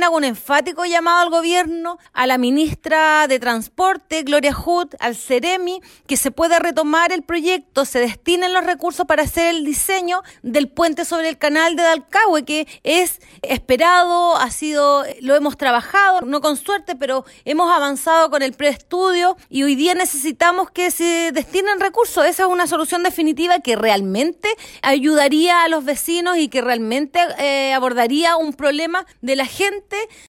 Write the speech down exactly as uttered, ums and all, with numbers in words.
Hago un enfático llamado al gobierno, a la ministra de Transporte, Gloria Hood, al Ceremi, que se pueda retomar el proyecto, se destinen los recursos para hacer el diseño del puente sobre el canal de Dalcahue, que es esperado, ha sido, lo hemos trabajado, no con suerte, pero hemos avanzado con el preestudio y hoy día necesitamos que se destinen recursos. Esa es una solución definitiva que realmente ayudaría a los vecinos y que realmente eh, abordaría un problema de la gente